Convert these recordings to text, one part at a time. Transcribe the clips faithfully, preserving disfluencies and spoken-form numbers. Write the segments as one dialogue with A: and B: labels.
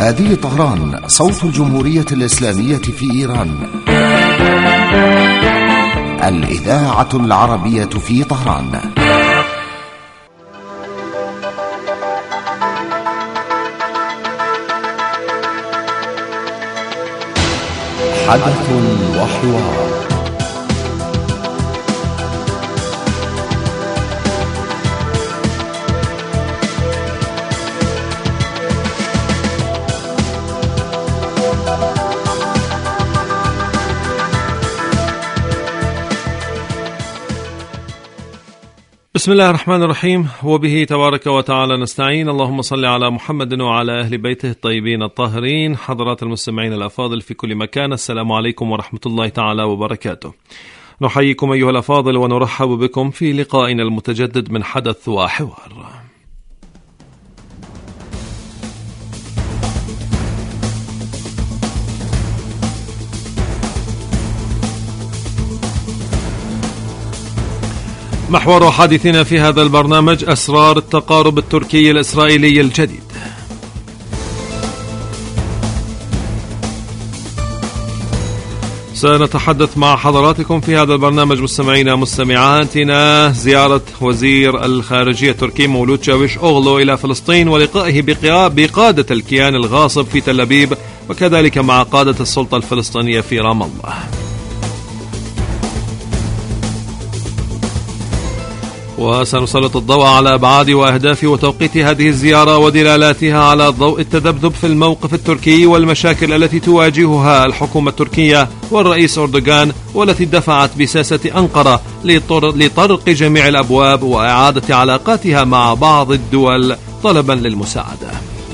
A: هذه طهران، صوت الجمهورية الإسلامية في إيران، الإذاعة العربية في طهران. حدث وحوار.
B: بسم الله الرحمن الرحيم، وبه تبارك وتعالى نستعين. اللهم صل على محمد وعلى أهل بيته الطيبين الطاهرين. حضرات المستمعين الأفاضل في كل مكان، السلام عليكم ورحمة الله تعالى وبركاته. نحييكم أيها الأفاضل ونرحب بكم في لقائنا المتجدد من حدث وحوار. محور حديثنا في هذا البرنامج أسرار التقارب التركي الإسرائيلي الجديد. سنتحدث مع حضراتكم في هذا البرنامج مستمعينا مستمعاتنا زيارة وزير الخارجية التركي مولود تشافيش أوغلو إلى فلسطين، ولقائه بقادة الكيان الغاصب في تل أبيب، وكذلك مع قادة السلطة الفلسطينية في رام الله. وسنسلط الضوء على أبعاد وأهداف وتوقيت هذه الزيارة ودلالاتها على ضوء التذبذب في الموقف التركي والمشاكل التي تواجهها الحكومة التركية والرئيس أردوغان، والتي دفعت بساسة أنقرة لطرق جميع الأبواب وإعادة علاقاتها مع بعض الدول طلبا للمساعدة.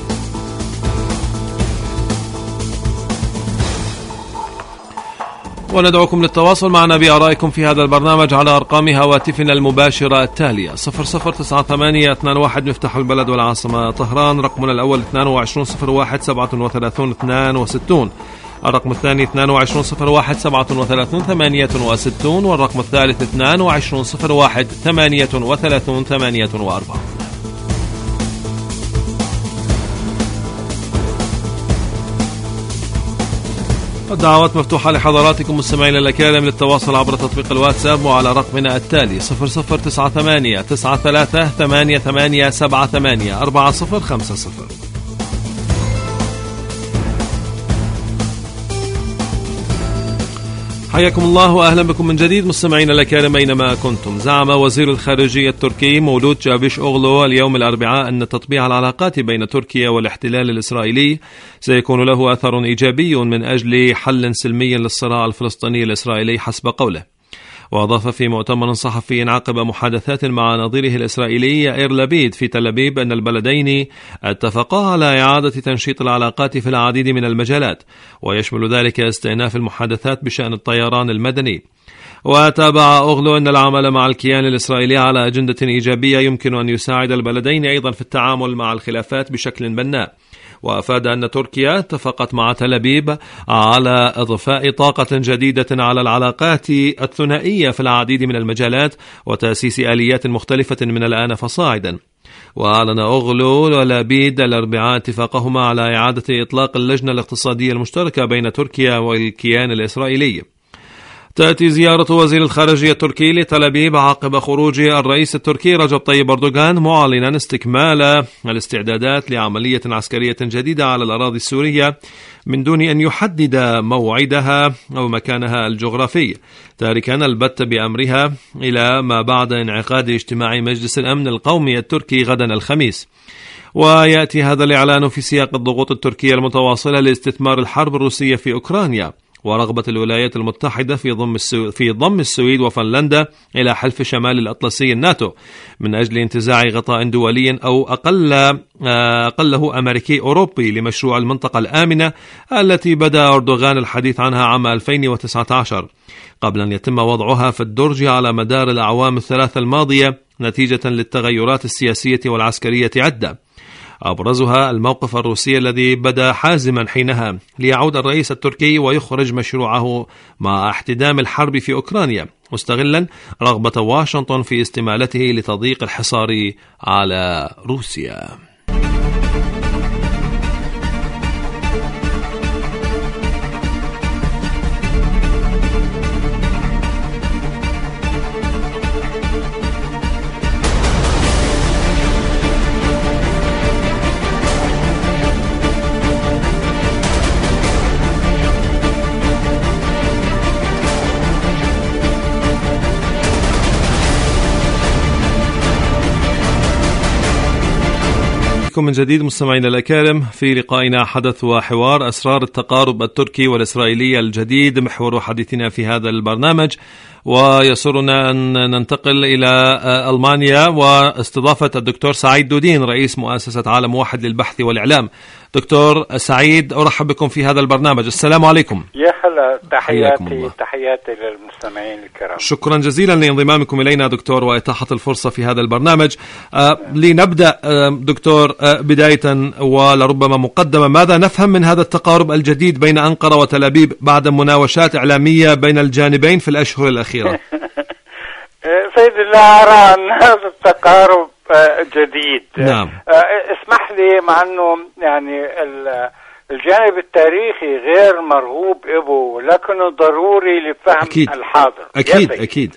B: وندعوكم للتواصل معنا بآرائكم في هذا البرنامج على أرقام هواتفنا المباشرة التالية: صفر صفر تسعة ثمانية اثنان واحد مفتاح البلد والعاصمة طهران، رقمنا الأول اثنين وعشرين صفر واحد سبعة وثلاثين اثنين وستين، الرقم الثاني اثنين وعشرين صفر واحد سبعة وثلاثين ثمانية وستين، والرقم الثالث اثنين وعشرين صفر واحد ثمانية وثلاثين ثمانية وأربعين. الدعوات مفتوحة لحضراتكم مستمعين الأكارم للتواصل عبر تطبيق الواتساب وعلى رقمنا التالي صفر صفر تسعة ثمانية تسعة ثلاثة ثمانية ثمانية سبعة ثمانية أربعة صفر خمسة صفر. حياكم الله وأهلا بكم من جديد مستمعين الأكارم أينما كنتم. زعم وزير الخارجية التركي مولود تشافيش أوغلو اليوم الأربعاء أن تطبيع العلاقات بين تركيا والاحتلال الإسرائيلي سيكون له أثر إيجابي من أجل حل سلمي للصراع الفلسطيني الإسرائيلي حسب قوله. وأضاف في مؤتمر صحفي عقب محادثات مع نظيره الإسرائيلي يائير لبيد في تل أبيب أن البلدين اتفقا على إعادة تنشيط العلاقات في العديد من المجالات، ويشمل ذلك استئناف المحادثات بشأن الطيران المدني. وتابع أوغلو أن العمل مع الكيان الإسرائيلي على أجندة إيجابية يمكن أن يساعد البلدين أيضا في التعامل مع الخلافات بشكل بناء. وأفاد أن تركيا اتفقت مع تل أبيب على إضفاء طاقة جديدة على العلاقات الثنائية في العديد من المجالات وتأسيس آليات مختلفة من الآن فصاعدا. وأعلن أوغلو ولبيد الأربعاء اتفاقهما على إعادة إطلاق اللجنة الاقتصادية المشتركة بين تركيا والكيان الإسرائيلي. تأتي زيارة وزير الخارجية التركي لتل أبيب عقب خروج الرئيس التركي رجب طيب أردوغان معلنا استكمال الاستعدادات لعملية عسكرية جديدة على الأراضي السورية من دون أن يحدد موعدها أو مكانها الجغرافي، تاركا البت بأمرها إلى ما بعد انعقاد اجتماع مجلس الأمن القومي التركي غدا الخميس. ويأتي هذا الإعلان في سياق الضغوط التركية المتواصلة لاستثمار الحرب الروسية في أوكرانيا، ورغبة الولايات المتحدة في ضم السو... في ضم السويد وفنلندا إلى حلف شمال الأطلسي الناتو من أجل انتزاع غطاء دولي أو أقل أقله أمريكي أوروبي لمشروع المنطقة الآمنة التي بدأ أردوغان الحديث عنها عام ألفين وتسعة عشر قبل أن يتم وضعها في الدرج على مدار الأعوام الثلاثة الماضية نتيجة للتغيرات السياسية والعسكرية عدة، أبرزها الموقف الروسي الذي بدا حازما حينها ليعود الرئيس التركي ويخرج مشروعه مع احتدام الحرب في أوكرانيا، مستغلا رغبة واشنطن في استمالته لتضييق الحصار على روسيا. بكم من جديد مستمعينا الأكارم في لقائنا حدث وحوار أسرار التقارب التركي والإسرائيلي الجديد، محور حديثنا في هذا البرنامج. ويسرنا أن ننتقل إلى ألمانيا واستضافة الدكتور سعيد دودين رئيس مؤسسة عالم واحد للبحث والإعلام. دكتور سعيد، أرحب بكم في هذا البرنامج. السلام عليكم.
C: يا هلا، تحياتي تحياتي للمستمعين الكرام.
B: شكرا جزيلا لانضمامكم إلينا دكتور وإتاحة الفرصة في هذا البرنامج. آه لنبدأ آه دكتور آه بداية ولربما مقدمة، ماذا نفهم من هذا التقارب الجديد بين أنقرة وتل أبيب بعد مناوشات إعلامية بين الجانبين في الأشهر الأخيرة؟
C: سيد الله، أرى أن هذا التقارب جديد.
B: نعم.
C: اسمح لي، مع أنه يعني الجانب التاريخي غير مرغوب به، لكنه ضروري لفهم
B: أكيد.
C: الحاضر.
B: أكيد أكيد.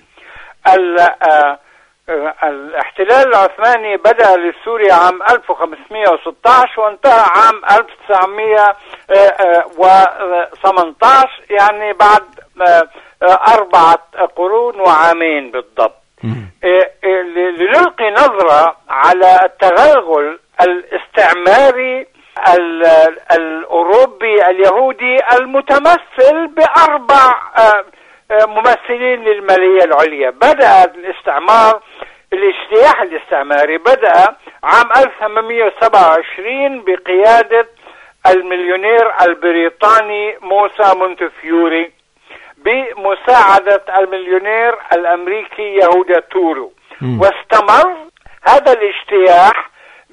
C: الاحتلال العثماني بدأ لسوريا عام ألف وخمسمائة وستة عشر وانتهى عام ألف وتسعمائة وثمانية عشر، يعني بعد أربعة قرون وعامين بالضبط. لنلقي نظرة على التغلغل الاستعماري الأوروبي اليهودي المتمثل بأربع ممثلين للمالية العليا. بدأ الاستعمار الاجتياح الاستعماري بدأ عام ألف وثمانمائة وسبعة وعشرين بقيادة المليونير البريطاني موسى مونتفيوري بمساعدة المليونير الأمريكي يهودا تورو. واستمر هذا الاجتياح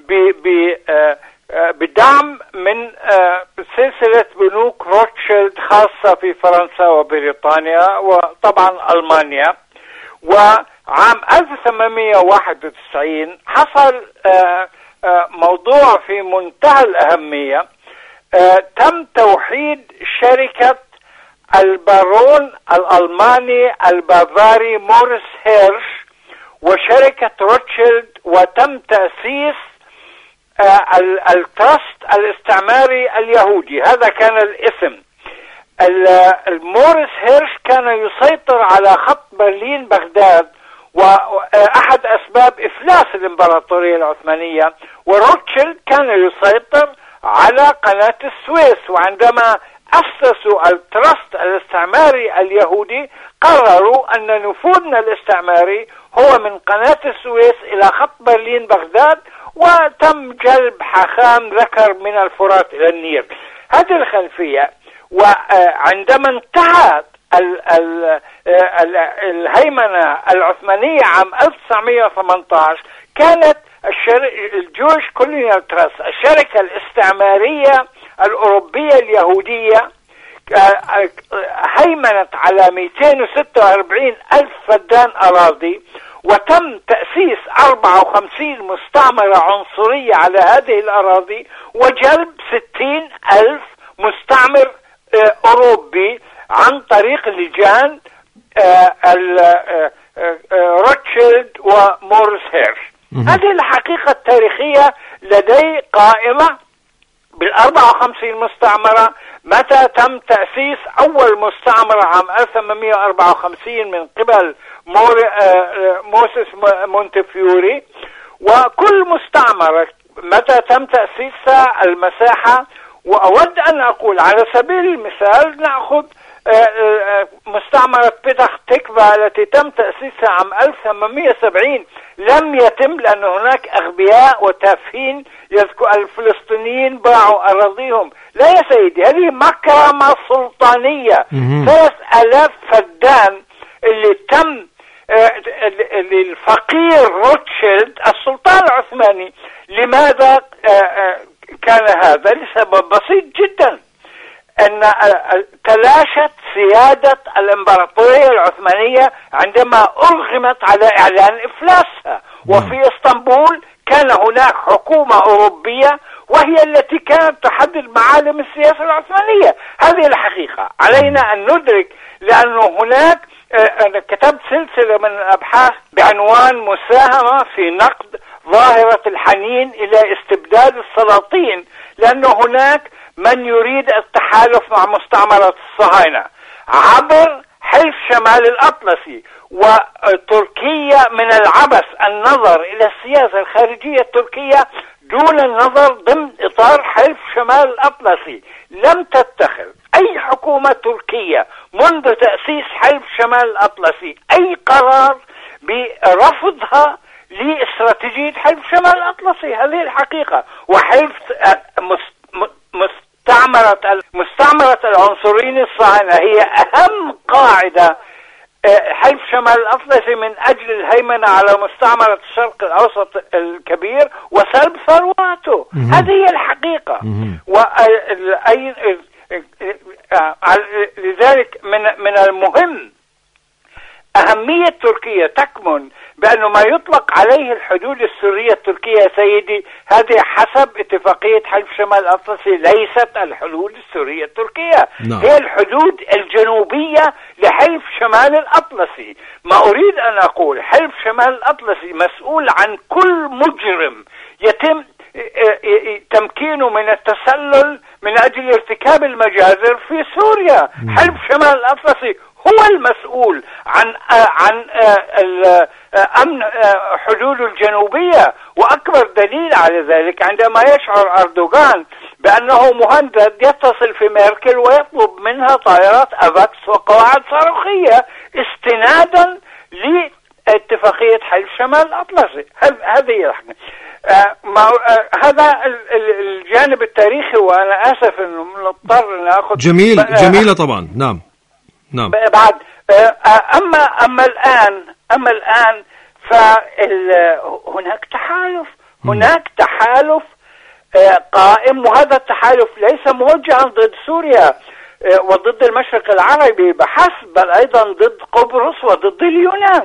C: بدعم من سلسلة بنوك روتشيلد خاصة في فرنسا وبريطانيا وطبعا ألمانيا. وعام ألف وثمانمائة وواحد وتسعين حصل موضوع في منتهى الأهمية، تم توحيد شركة البارون الألماني البافاري موريس هيرش وشركة روتشيلد، وتم تأسيس التراست الاستعماري اليهودي. هذا كان الاسم. الموريس هيرش كان يسيطر على خط برلين بغداد، وأحد أسباب إفلاس الإمبراطورية العثمانية. وروتشيلد كان يسيطر على قناة السويس. وعندما أسسوا التراست الاستعماري اليهودي قرروا أن نفوذنا الاستعماري هو من قناة السويس إلى خط برلين بغداد، وتم جلب حاخام ذكر من الفرات إلى النيل. هذه الخلفية. وعندما انتهت ال ال ال الهيمنة العثمانية عام ألف وتسعمائة وثمانية عشر، كانت الجويش كولونيال تراست الشركة الاستعمارية الأوروبية اليهودية هيمنت على مئتين وستة وأربعين ألف فدان أراضي، وتم تأسيس أربعة وخمسين مستعمرة عنصرية على هذه الأراضي، وجلب ستين ألف مستعمر أوروبي عن طريق لجان روتشيلد وموريس هيرش. هذه الحقيقة التاريخية لدي قائمة بالأربعة وخمسين مستعمرة. متى تم تأسيس أول مستعمرة؟ عام ألف وثمانمائة وأربعة وخمسين من قبل موسى مونتفيوري. وكل مستعمرة متى تم تأسيسها المساحة. وأود أن أقول على سبيل المثال نأخذ مستعمرة بيتخ تكفى التي تم تأسيسها عام ألف وثمانمائة وسبعين. لم يتم لأن هناك أغبياء وتافهين الفلسطينيين باعوا أراضيهم. لا يا سيدي، هذه مكرمة سلطانية. ثلاث آلاف فدان اللي تم للفقير روتشيلد السلطان العثماني. لماذا كان هذا؟ لسبب بسيط جدا، أن تلاشت سيادة الإمبراطورية العثمانية عندما أرغمت على إعلان إفلاسها. وفي اسطنبول كان هناك حكومة أوروبية وهي التي كانت تحدد معالم السياسة العثمانية. هذه الحقيقة علينا أن ندرك، لأنه هناك أنا كتبت سلسلة من الأبحاث بعنوان مساهمة في نقد ظاهرة الحنين إلى استبداد السلاطين، لأنه هناك من يريد التحالف مع مستعمرة الصهاينة عبر حلف شمال الأطلسي. وتركيا من العبث النظر إلى السياسة الخارجية التركية دون النظر ضمن إطار حلف شمال الأطلسي. لم تتخذ أي حكومة تركية منذ تأسيس حلف شمال الأطلسي أي قرار برفضها لاستراتيجية حلف شمال الأطلسي. هذه الحقيقة. وحلف مستعمرة مستعمرة العنصريين الصهاينة هي أهم قاعدة حلف شمال الأطلسي من أجل الهيمنة على مستعمرة الشرق الأوسط الكبير وسلب ثرواته. هذه هي الحقيقة. لذلك من من المهم أهمية تركيا تكمن بأنه ما يطلق عليه الحدود السورية التركية سيدي هذه حسب اتفاقية حلف شمال الأطلسي ليست الحدود السورية التركية. no. هي الحدود الجنوبية لحلف شمال الأطلسي. ما أريد أن أقول حلف شمال الأطلسي مسؤول عن كل مجرم يتم تمكينه من التسلل من أجل ارتكاب المجازر في سوريا. no. حلف شمال الأطلسي هو المسؤول عن عن أمن حدوده الجنوبية. وأكبر دليل على ذلك عندما يشعر أردوغان بأنه مهدد يتصل في ميركل ويطلب منها طائرات أفاكس وقواعد صاروخية استنادا لاتفاقية حلف شمال الأطلسي. هذه الحقيقة. هذا الجانب التاريخي. وأنا آسف أنه نضطر أن أخذ
B: جميل جميلة طبعا. نعم نعم.
C: بعد أما أما الآن أما الآن فهناك تحالف هناك تحالف قائم. وهذا التحالف ليس موجها ضد سوريا وضد المشرق العربي بحسب بل أيضا ضد قبرص وضد اليونان.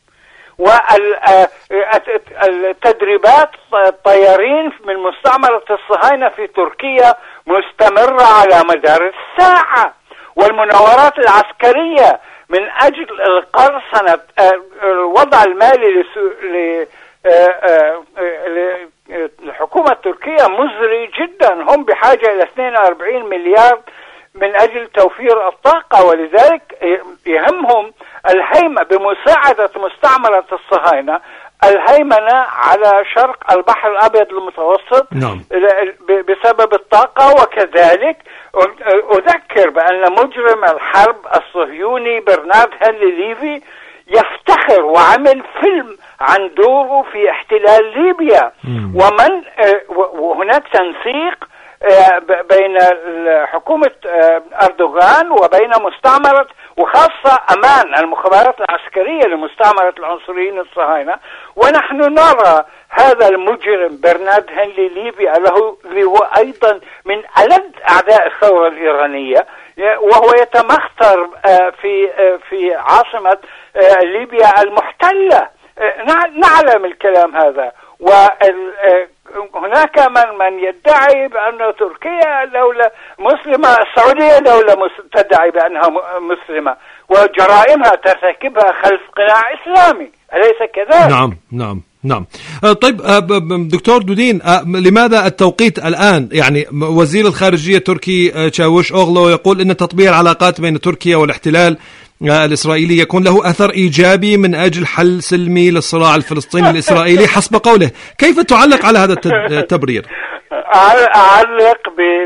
C: والتدريبات الطيارين من مستعمرة الصهاينة في تركيا مستمرة على مدار الساعة. والمناورات العسكرية من أجل القرصنة الوضع المالي للحكومة التركية مزري جدا. هم بحاجة إلى اثنين وأربعين مليار من أجل توفير الطاقة. ولذلك يهمهم الهيمنة بمساعدة مستعمرة الصهاينة الهيمنة على شرق البحر الأبيض المتوسط. نعم. بسبب الطاقة. وكذلك أذكر بأن مجرم الحرب الصهيوني برنارد هنلي ليفي يفتخر وعمل فيلم عن دوره في احتلال ليبيا. مم. ومن وهناك تنسيق بين حكومة أردوغان وبين مستعمرة وخاصة أمان المخابرات العسكرية لمستعمرة العنصريين الصهاينة. ونحن نرى هذا المجرم برنارد هنلي ليفي له هو أيضا من ألد أعداء الثورة الإيرانية وهو يتمخطر في في عاصمة ليبيا المحتلة. نعلم الكلام هذا. وهناك من من يدعي بأن تركيا دولة مسلمة. السعودية دولة تدعي بأنها مسلمة وجرائمها ترتكبها خلف قناع إسلامي. أليس كذلك؟
B: نعم نعم نعم. طيب دكتور دودين، لماذا التوقيت الآن؟ يعني وزير الخارجية التركي تشاوش أوغلو يقول أن تطبيع العلاقات بين تركيا والاحتلال الإسرائيلي يكون له أثر إيجابي من أجل حل سلمي للصراع الفلسطيني الإسرائيلي حسب قوله. كيف تعلق على هذا التبرير؟
C: أعلق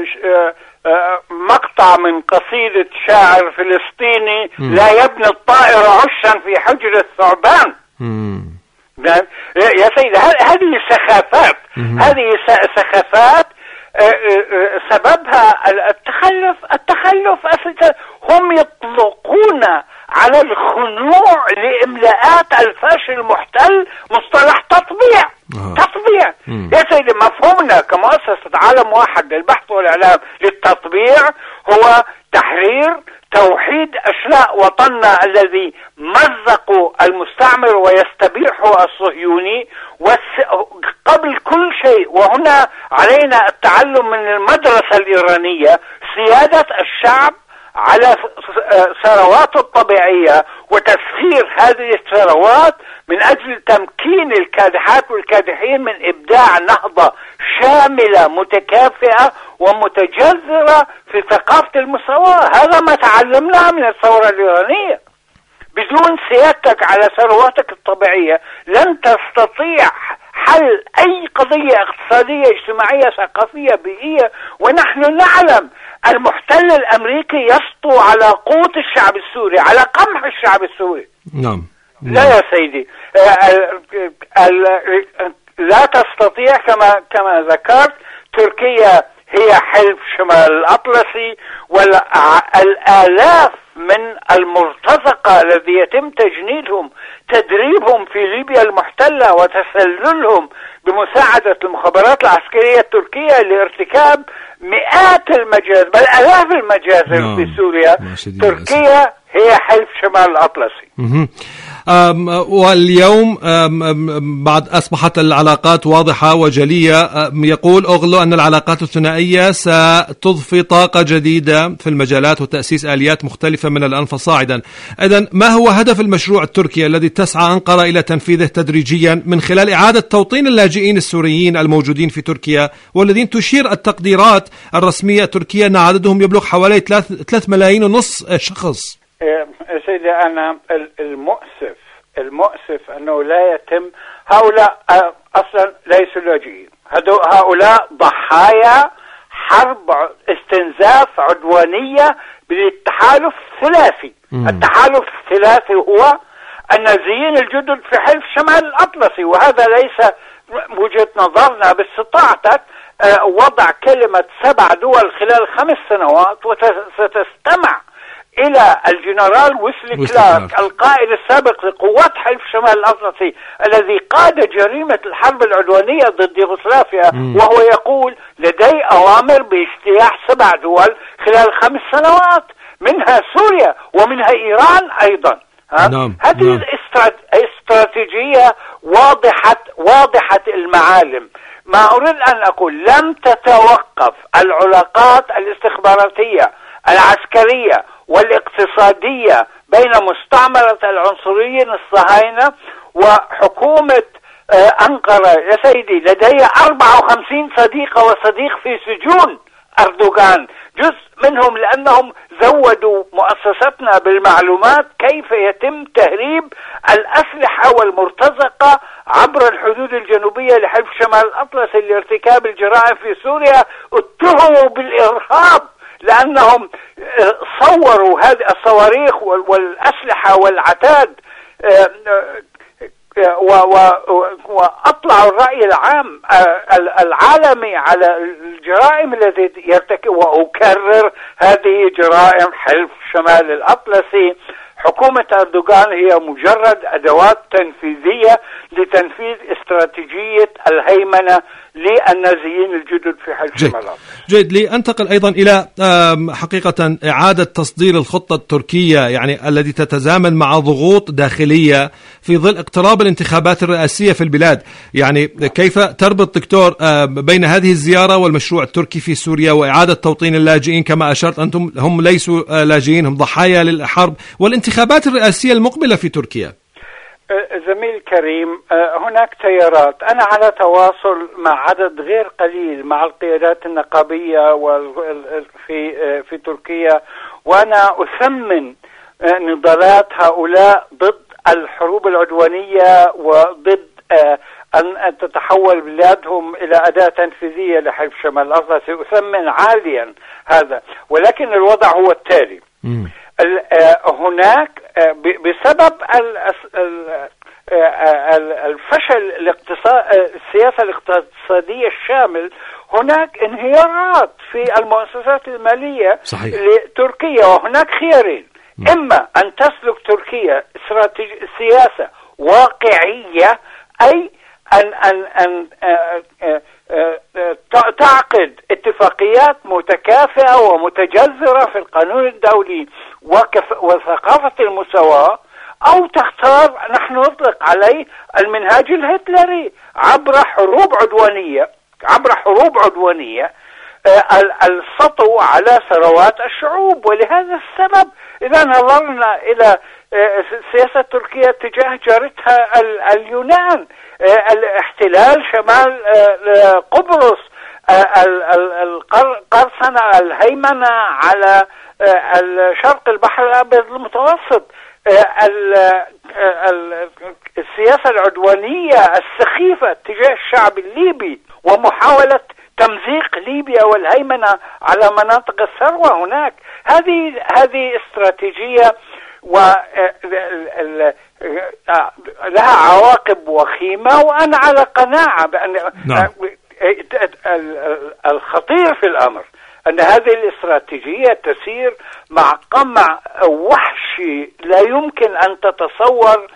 C: بمقطع من قصيدة شاعر فلسطيني م. لا يبني الطائر عشا في حجر الثعبان. يا سيدي هذه سخافات. هذه سخافات سببها التخلف التخلف هم يطلقون على الخنوع لإملاءات الفاشل المحتل مصطلح تطبيع. آه. تطبيع مم. يا سيدي مفهومنا كمؤسسة عالم واحد للبحث والإعلام للتطبيع هو تحرير توحيد أشلاء وطننا الذي مزقوا المستعمر ويستبيحه الصهيوني قبل كل شيء. وهنا علينا التعلم من المدرسة الإيرانية سيادة الشعب على ثرواته الطبيعية وتسخير هذه الثروات من أجل تمكين الكادحات والكادحين من إبداع نهضة شاملة متكافئة ومتجذرة في ثقافة المساواة. هذا ما تعلمناه من الثورة الإيرانية. بدون سيادتك على ثرواتك الطبيعية لن تستطيع حل أي قضية اقتصادية اجتماعية ثقافية بيئية، ونحن نعلم المحتل الأمريكي يسطو على قوت الشعب السوري، على قمح الشعب السوري.
B: نعم.
C: لا يا سيدي، لا تستطيع كما كما ذكرت. تركيا هي حلف شمال الأطلسي، والآلاف من المرتزقة الذي يتم تجنيدهم، تدريبهم في ليبيا المحتلة وتسللهم بمساعدة المخابرات العسكرية التركية لارتكاب مئات المجازر بل آلاف المجازر نعم. في سوريا. تركيا هي حلف شمال الأطلسي.
B: واليوم بعد أصبحت العلاقات واضحة وجلية، يقول أوغلو أن العلاقات الثنائية ستضفي طاقة جديدة في المجالات وتأسيس آليات مختلفة من الآن فصاعدا. إذن ما هو هدف المشروع التركي الذي تسعى أنقرة إلى تنفيذه تدريجيا من خلال إعادة توطين اللاجئين السوريين الموجودين في تركيا، والذين تشير التقديرات الرسمية التركية أن عددهم يبلغ حوالي ثلاث ملايين ونص شخص؟
C: سيدي أنا المؤسف المؤسف أنه لا يتم. هؤلاء أصلا ليسوا لاجئين، هؤلاء ضحايا حرب استنزاف عدوانية بالتحالف الثلاثي. التحالف الثلاثي هو النازيين الجدد في حلف شمال الأطلسي، وهذا ليس وجهة نظرنا. باستطاعتك وضع كلمة سبع دول خلال خمس سنوات وستستمع إلى الجنرال ويسلي كلارك القائد السابق لقوات حلف شمال الأطلسي الذي قاد جريمة الحرب العدوانية ضد يوغوسلافيا، وهو يقول لدي أوامر باجتياح سبع دول خلال خمس سنوات، منها سوريا ومنها إيران أيضا.
B: نعم.
C: هذه
B: نعم.
C: الاستراتيجية واضحة واضحة المعالم. ما أريد أن أقول لم تتوقف العلاقات الاستخباراتية العسكرية والاقتصادية بين مستعمرة العنصريين الصهاينة وحكومة أنقرة. يا سيدي لدي أربعة وخمسين صديقة وصديق في سجون أردوغان، جزء منهم لأنهم زودوا مؤسستنا بالمعلومات كيف يتم تهريب الأسلحة والمرتزقة عبر الحدود الجنوبية لحلف شمال الأطلسي لارتكاب الجرائم في سوريا. اتهموا بالإرهاب لأنهم صوروا هذه الصواريخ والأسلحة والعتاد وأطلعوا الرأي العام العالمي على الجرائم التي يرتكب. وأكرر هذه جرائم حلف شمال الأطلسي. حكومة أردوغان هي مجرد أدوات تنفيذية لتنفيذ استراتيجية الهيمنة للنازيين الجدد في حلف شمال الأطلسي.
B: جيد. لأنتقل أيضا إلى حقيقة إعادة تصدير الخطة التركية، يعني التي تتزامن مع ضغوط داخلية في ظل اقتراب الانتخابات الرئاسية في البلاد. يعني كيف تربط دكتور بين هذه الزيارة والمشروع التركي في سوريا وإعادة توطين اللاجئين كما أشرت أنتم، هم ليسوا لاجئين، هم ضحايا للحرب والانتخابات الرئاسية المقبلة في توركيا؟
C: زميل كريم، هناك تيارات. أنا على تواصل مع عدد غير قليل مع القيادات النقابية في في تركيا، وأنا أثمن نضالات هؤلاء ضد الحروب العدوانية وضد أن تتحول بلادهم إلى أداة تنفيذية لحلف شمال الأطلسي. أثمن عاليا هذا، ولكن الوضع هو التالي. م. هناك بسبب الفشل السياسة الاقتصادية الشامل هناك انهيارات في المؤسسات المالية
B: صحيح.
C: لتركيا، وهناك خيارين: إما أن تسلك تركيا سياسة واقعية، أي أن أن أن تعقد اتفاقيات متكافئة ومتجذرة في القانون الدولي وثقافة المساواة، أو تختار نحن نطلق عليه المنهاج الهتلري عبر حروب عدوانية عبر حروب عدوانية السطو على ثروات الشعوب. ولهذا السبب إذا نظرنا إلى سياسة تركيا تجاه جارتها اليونان، الاحتلال شمال قبرص، القرصنة الهيمنة على الشرق البحر الأبيض المتوسط، السياسة العدوانية السخيفة تجاه الشعب الليبي ومحاولة تمزيق ليبيا والهيمنة على مناطق الثروة هناك. هذه هذه استراتيجية ولها عواقب وخيمة، وأنا على قناعة بأن نعم. الخطير في الأمر أن هذه الاستراتيجية تسير مع قمع وحشي لا يمكن أن تتصور.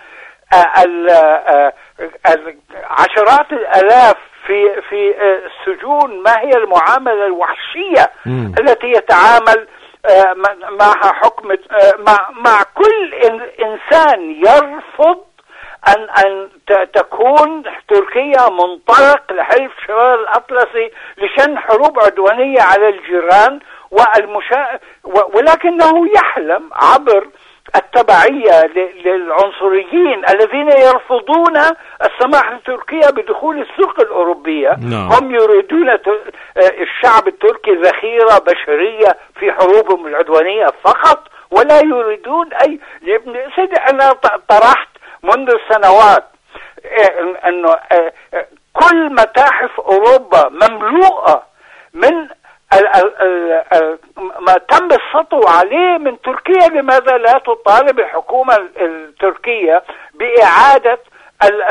C: عشرات الآلاف في في السجون، ما هي المعاملة الوحشية م. التي يتعامل معها حكم مع مع كل إنسان يرفض أن أن تكون تركيا منطلق لحلف شمال الأطلسي لشن حروب عدوانية على الجيران والمشا... ولكنه يحلم عبر التبعية للعنصريين الذين يرفضون السماح لتركيا بدخول السوق الأوروبية. no. هم يريدون الشعب التركي ذخيرة بشرية في حروبهم العدوانية فقط، ولا يريدون أي. سيدي أنا طرحت منذ سنوات أنه كل متاحف أوروبا مملوءة من ال ال ال ما تم السطو عليه من تركيا. لماذا لا تطالب الحكومة التركية بإعادة ال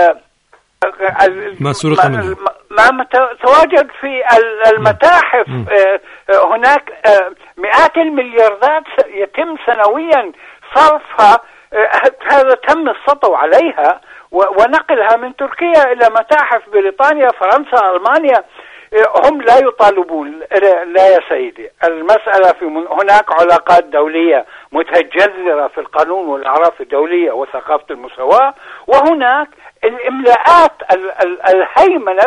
C: ال
B: ما سرق منه،
C: ما تواجد في المتاحف؟ هناك مئات الملياردات يتم سنويا صرفها، هذا تم السطو عليها ونقلها من تركيا إلى متاحف بريطانيا، فرنسا، ألمانيا. هم لا يطالبون. لا يا سيدي، المسألة في هناك علاقات دولية متجذرة في القانون والأعراف الدولية وثقافة المساواة، وهناك الإملاءات الهيمنة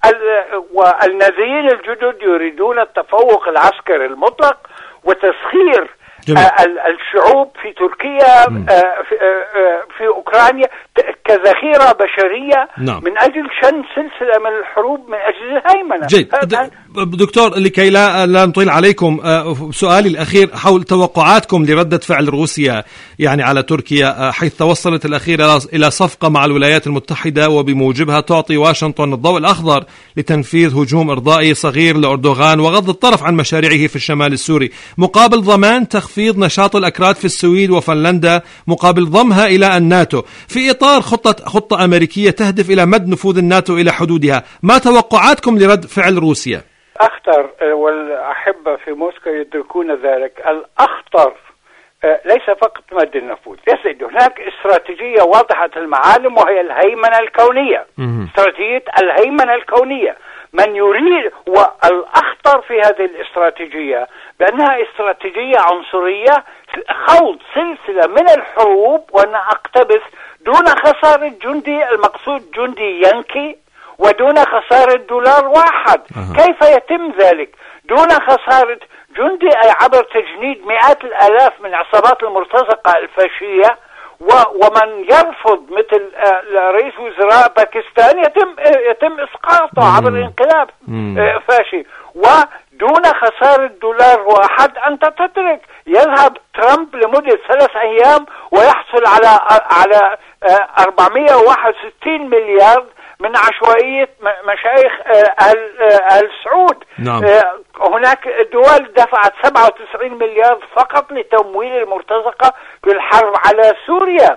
C: والنازيين الجدد يريدون التفوق العسكري المطلق وتسخير الشعوب في تركيا في, في أوكرانيا كذخيرة بشرية. نعم. من أجل شن سلسلة من الحروب من أجل الهيمنة.
B: جيد دكتور، لكي لا لا نطيل عليكم، سؤالي الأخير حول توقعاتكم لردة فعل روسيا يعني على تركيا، حيث توصلت الأخيرة إلى صفقة مع الولايات المتحدة وبموجبها تعطي واشنطن الضوء الأخضر لتنفيذ هجوم إرضائي صغير لأردوغان وغض الطرف عن مشاريعه في الشمال السوري، مقابل ضمان تخفيض نشاط الأكراد في السويد وفنلندا، مقابل ضمها إلى الناتو في إطار خطة خطة أمريكية تهدف إلى مد نفوذ الناتو إلى حدودها. ما توقعاتكم لرد فعل روسيا؟
C: أخطر، والأحبة في موسكو يدركون ذلك، الأخطر ليس فقط مد النفوذ. يسد هناك استراتيجية واضحة المعالم وهي الهيمنة الكونية. استراتيجية الهيمنة الكونية من يريد، والأخطر في هذه الاستراتيجية بأنها استراتيجية عنصرية، خوض سلسلة من الحروب وأن أقتبس دون خسارة جندي، المقصود جندي ينكي، ودون خسارة دولار واحد. أه. كيف يتم ذلك دون خسارة جندي؟ أي عبر تجنيد مئات الآلاف من عصابات المرتزقة الفاشية، ومن يرفض مثل رئيس وزراء باكستان يتم يتم اسقاطه عبر انقلاب فاشي، ودون خسارة دولار واحد. انت تترك يذهب ترامب لمدة ثلاث ايام ويحصل على على أربعمائة وواحد وستين مليار من عشوائية مشايخ آل سعود. نعم. هناك دول دفعت سبعة وتسعين مليار فقط لتمويل المرتزقة في الحرب على سوريا.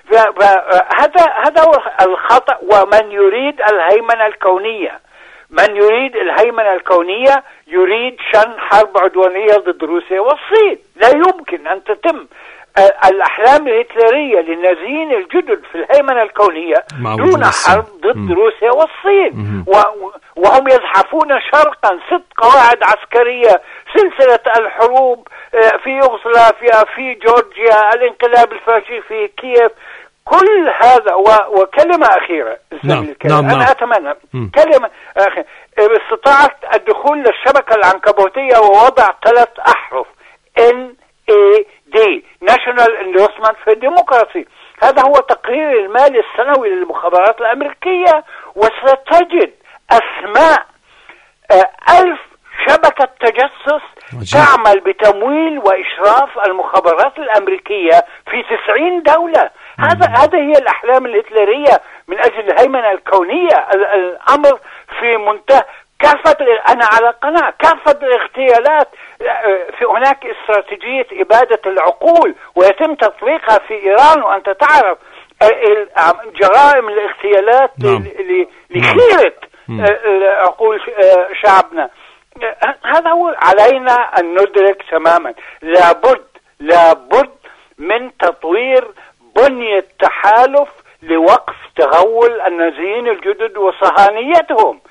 C: هذا هذا هو الخطأ. ومن يريد الهيمنة الكونية، من يريد الهيمنة الكونية يريد شن حرب عدوانية ضد روسيا والصين. لا يمكن أن تتم الأحلام الهتلرية للنازيين الجدد في الهيمنة الكونية دون حرب ضد م. روسيا والصين. وهم يزحفون شرقا ست قواعد عسكرية، سلسلة الحروب في يوغوسلافيا، في جورجيا، الانقلاب الفاشي في كييف، كل هذا. وكلمة أخيرة
B: نعم. نعم.
C: أنا نعم. أتمنى م. كلمة أخيرة، استطاعت الدخول للشبكة العنكبوتية ووضع ثلاث أحرف إن إيه دي National Endorsement for Democracy. هذا هو تقرير المالي السنوي للمخابرات الأمريكية، وستجد أسماء ألف شبكة تجسس
B: عجيب.
C: تعمل بتمويل وإشراف المخابرات الأمريكية في تسعين دولة. هذا هذا هي الأحلام الهتلرية من أجل الهيمنة الكونية. الأمر في منتهى كافة. أنا على قناعة كافة الاغتيالات في هناك استراتيجية إبادة العقول ويتم تطبيقها في إيران، وأنت تعرف جرائم الاغتيالات
B: نعم.
C: لخيرة عقول شعبنا. هذا هو علينا أن ندرك تماما. لابد لابد من تطوير بنية تحالف لوقف تغول النازيين الجدد وصهانيتهم.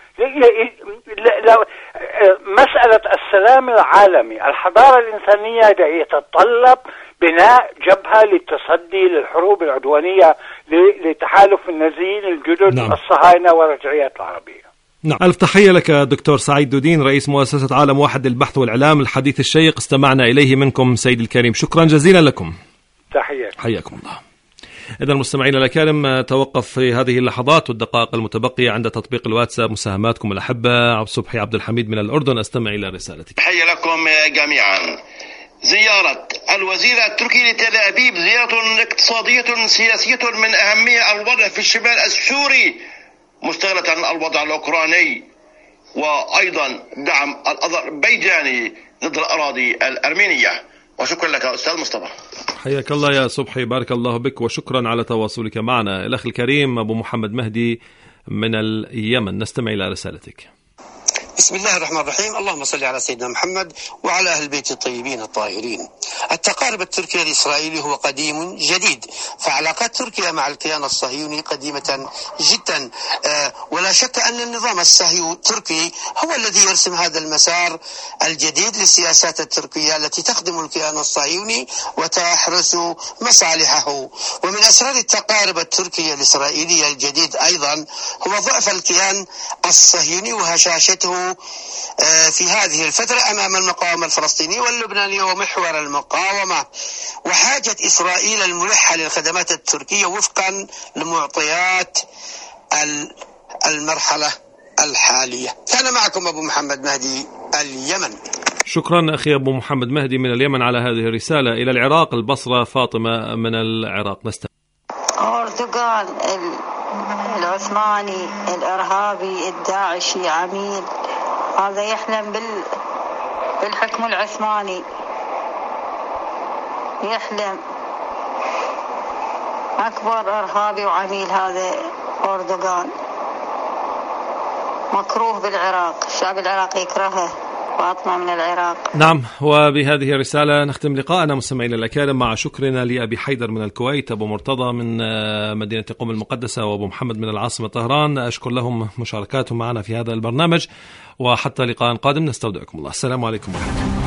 C: مسألة السلام العالمي، الحضارة الإنسانية يتطلب بناء جبهة للتصدي للحروب العدوانية لتحالف النازيين الجدد. نعم. الصهاينة والرجعيات العربية.
B: نعم. ألف تحية لك دكتور سعيد دودين، رئيس مؤسسة عالم واحد للبحث والإعلام. الحديث الشيق استمعنا إليه منكم سيد الكريم، شكرا جزيلا لكم.
C: تحية.
B: حياكم الله. إذا مستمعينا الأكارم، توقف في هذه اللحظات والدقائق المتبقية عند تطبيق الواتساب مساهماتكم الأحبة. عبد صبحي عبد الحميد من الأردن، أستمع إلى رسالتك.
D: تحية لكم جميعا. زيارة الوزير التركي لتل أبيب زيارة اقتصادية سياسية من أهمية الوضع في الشمال السوري، مستغلة الوضع الأوكراني وأيضا دعم الأذربيجاني ضد الأراضي الأرمينية. وشكرا لك أستاذ مصطفى.
B: حياك الله يا صبحي، بارك الله بك وشكرا على تواصلك معنا. الأخ الكريم أبو محمد مهدي من اليمن، نستمع إلى رسالتك.
E: بسم الله الرحمن الرحيم. اللهم صل على سيدنا محمد وعلى أهل البيت الطيبين الطاهرين. التقارب التركي الإسرائيلي هو قديم جديد، فعلاقات تركيا مع الكيان الصهيوني قديمة جدا، ولا شك أن النظام الصهيوني التركي هو الذي يرسم هذا المسار الجديد للسياسات التركية التي تخدم الكيان الصهيوني وتحرس مصالحه. ومن أسرار التقارب التركي الإسرائيلي الجديد أيضا هو ضعف الكيان الصهيوني وهشاشته في هذه الفترة أمام المقاومة الفلسطينية واللبنانية ومحور المقاومة، وحاجة إسرائيل الملحة للخدمات التركية وفقا لمعطيات المرحلة الحالية. كان معكم أبو محمد مهدي اليمن.
B: شكرا أخي أبو محمد مهدي من اليمن على هذه الرسالة. إلى العراق البصرة فاطمة من العراق، نستمع.
F: أردوغان العثماني الإرهابي الداعشي عميل، هذا يحلم بال بالحكم العثماني، يحلم أكبر إرهابي وعميل هذا أردوغان، مكروه بالعراق، الشعب العراقي يكرهه وأطمع من العراق.
B: نعم، وبهذه الرسالة نختم لقاءنا مستمعينا الأكارم، مع شكرنا لأبي حيدر من الكويت، أبو مرتضى من مدينة قم المقدسة، وأبو محمد من العاصمة طهران. أشكر لهم مشاركاتهم معنا في هذا البرنامج، وحتى لقاء قادم نستودعكم الله. السلام عليكم ورحمة الله.